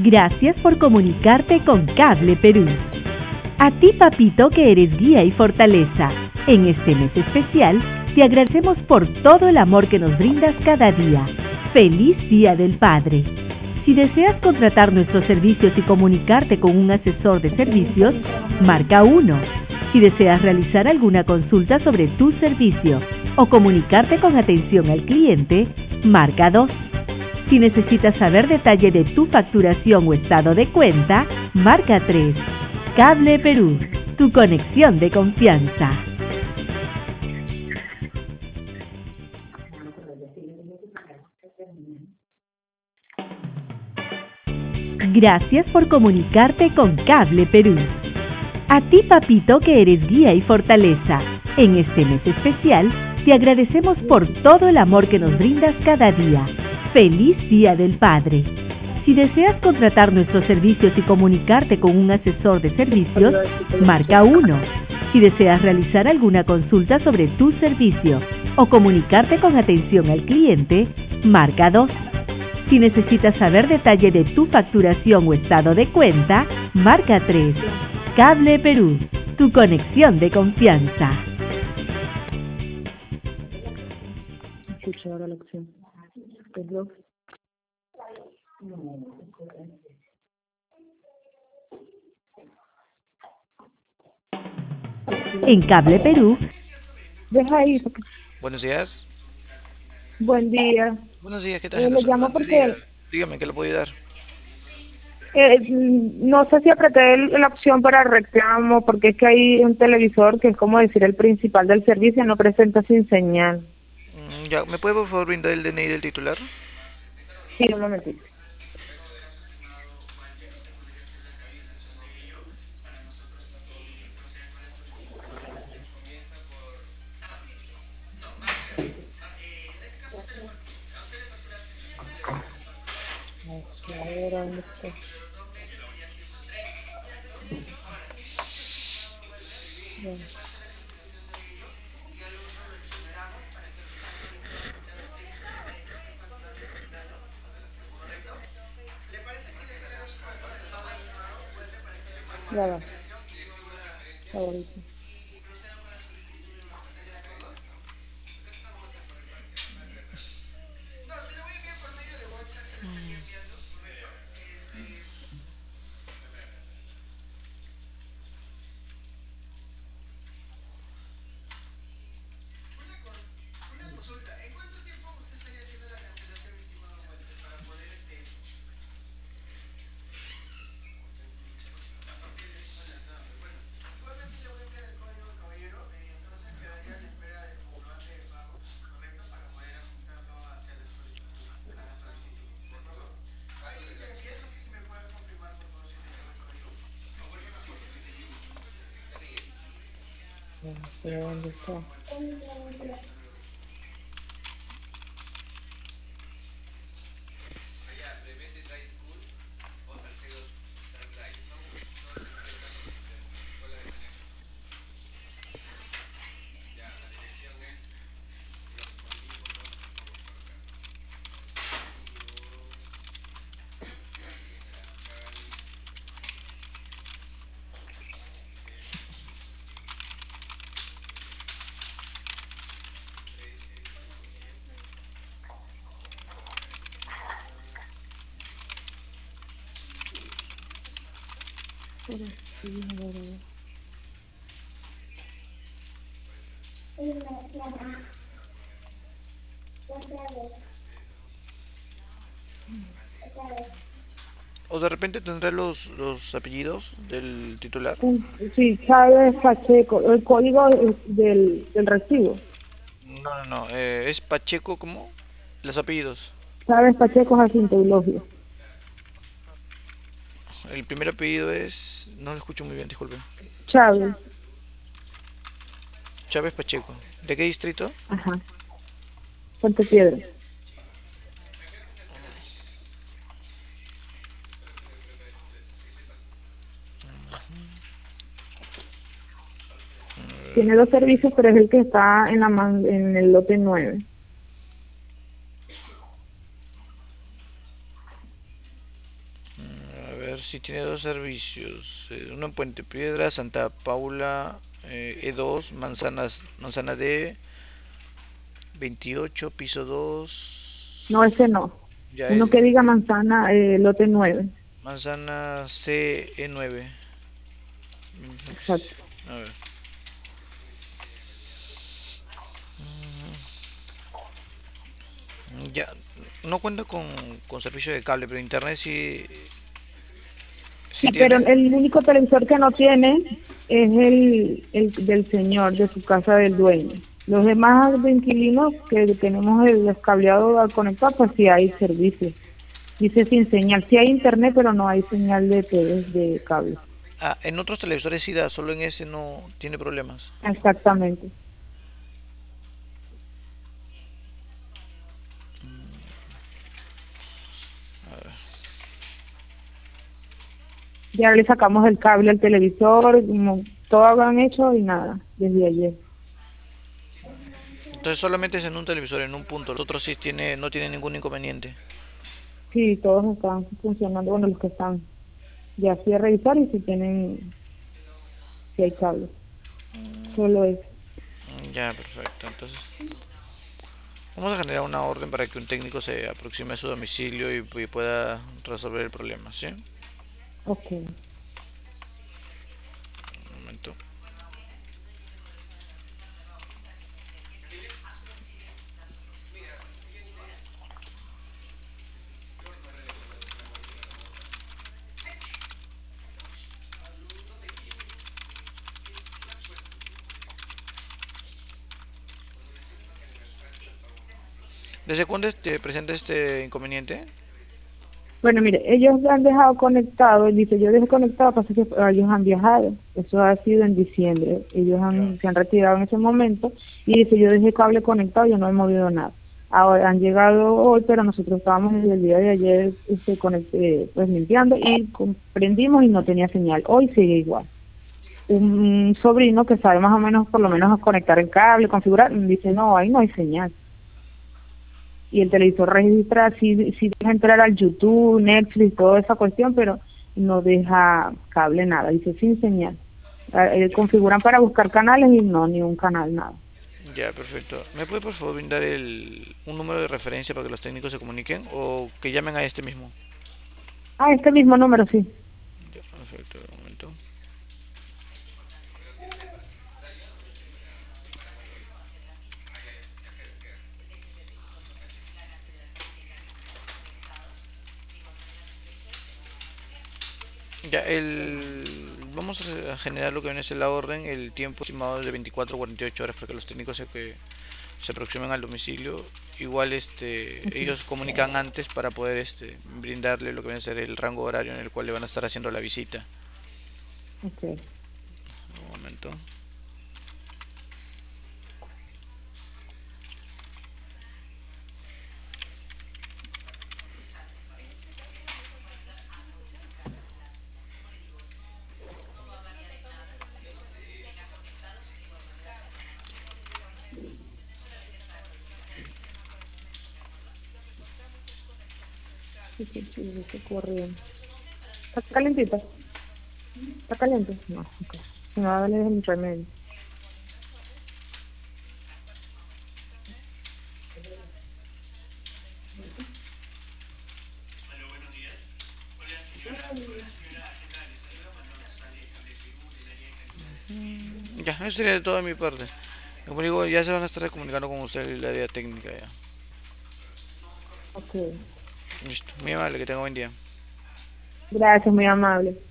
Gracias por comunicarte con Cable Perú. A ti, papito, que eres guía y fortaleza, en este mes especial te agradecemos por todo el amor que nos brindas cada día. ¡Feliz Día del Padre! Si deseas contratar nuestros servicios y comunicarte con un asesor de servicios, marca 1. Si deseas realizar alguna consulta sobre tu servicio o comunicarte con atención al cliente, marca 2. Si necesitas saber detalle de tu facturación o estado de cuenta, marca 3. Cable Perú, tu conexión de confianza. Gracias por comunicarte con Cable Perú. A ti, papito, que eres guía y fortaleza, en este mes especial te agradecemos por todo el amor que nos brindas cada día. ¡Feliz Día del Padre! Si deseas contratar nuestros servicios y comunicarte con un asesor de servicios, marca 1. Si deseas realizar alguna consulta sobre tu servicio o comunicarte con atención al cliente, marca 2. Si necesitas saber detalle de tu facturación o estado de cuenta, marca 3. Cable Perú, tu conexión de confianza. Escucha ahora la opción. En Cable Perú. Deja ahí. Buenos días. Buen día. Buenos días, ¿qué tal? Le llamo porque Dígame, ¿qué le puedo ayudar? no sé si apreté la opción para reclamo, porque es que hay un televisor que es como decir el principal del servicio, no presenta sin señal. Ya, ¿me puede por favor brindar el DNI del titular? Sí, un momentito. A ver, ¿dónde está? Bien. Ya va. Ahorita. ¿Dónde está? ¿O de repente tendrá los apellidos del titular? Sí, Chávez Pacheco, el código del recibo. No, es Pacheco, ¿cómo? Los apellidos. Chávez Pacheco Jacinto Eulogio. El primer apellido es... No lo escucho muy bien, disculpe. Chávez. Chávez Pacheco. ¿De qué distrito? Ajá. Puente Piedra. Tiene 2 servicios, pero es el que está en el lote 9. ver si tiene dos servicios. Uno en Puente Piedra, Santa Paula, E2, Manzana D, 28, piso 2. No, ese no. Ya Uno es que diga manzana, lote 9. Manzana C, E9. Exacto. A ver. Ya, no cuenta con servicio de cable, pero internet sí, sí Sí, pero tiene. el único televisor que no tiene es el del señor, de su casa del dueño. Los demás de inquilinos que tenemos el cableado al conectar, pues sí hay servicio. Dice sin señal. Sí hay internet, pero no hay señal de TV, de cable. Ah, en otros televisores sí da, solo en ese no tiene problemas. Exactamente. Ya le sacamos el cable al televisor, como todo lo han hecho y nada, desde ayer. Entonces solamente es en un televisor, en un punto. Los otros sí no tiene ningún inconveniente. Sí, todos están funcionando, bueno, los que están. Ya fui a revisar y si tienen, si hay cable. Solo eso. Ya, perfecto. Entonces vamos a generar una orden para que un técnico se aproxime a su domicilio y pueda resolver el problema, ¿sí? Ok. Un momento. ¿Desde cuándo presenta este inconveniente? Bueno, mire, ellos han dejado conectado, dice, yo dejé conectado, pasa que ellos han viajado, eso ha sido en diciembre, Ya. se han retirado en ese momento, y dice, yo dejé cable conectado, yo no he movido nada. Ahora han llegado hoy, pero nosotros estábamos desde el día de ayer pues limpiando y comprendimos y no tenía señal. Hoy sigue igual. Un sobrino que sabe más o menos, por lo menos, conectar el cable, configurar, dice, no, ahí no hay señal. Y el televisor registra, sí deja entrar al YouTube, Netflix, toda esa cuestión, pero no deja cable, nada, dice sin señal. Configuran para buscar canales y no, ni un canal, nada. Ya, perfecto. ¿Me puede por favor brindar un número de referencia para que los técnicos se comuniquen o que llamen a este mismo? Ah, este mismo número, sí. Ya, perfecto, un momento. Ya, vamos a generar lo que viene a ser la orden. El tiempo estimado es de 24 a 48 horas para que los técnicos se aproximen al domicilio. Igual Okay. ellos comunican antes para poder brindarle lo que viene a ser el rango horario en el cual le van a estar haciendo la visita. Okay. Un momento. Sí, sí, sí, dice corriendo. ¿Está calentita? ¿Está caliente? No, ok. Si no, dale el remedio. Ya, eso sería todo de mi parte. Como digo, ya se van a estar comunicando con usted el área técnica ya. Ok. Listo. Muy amable, que tenga buen día. Gracias, muy amable.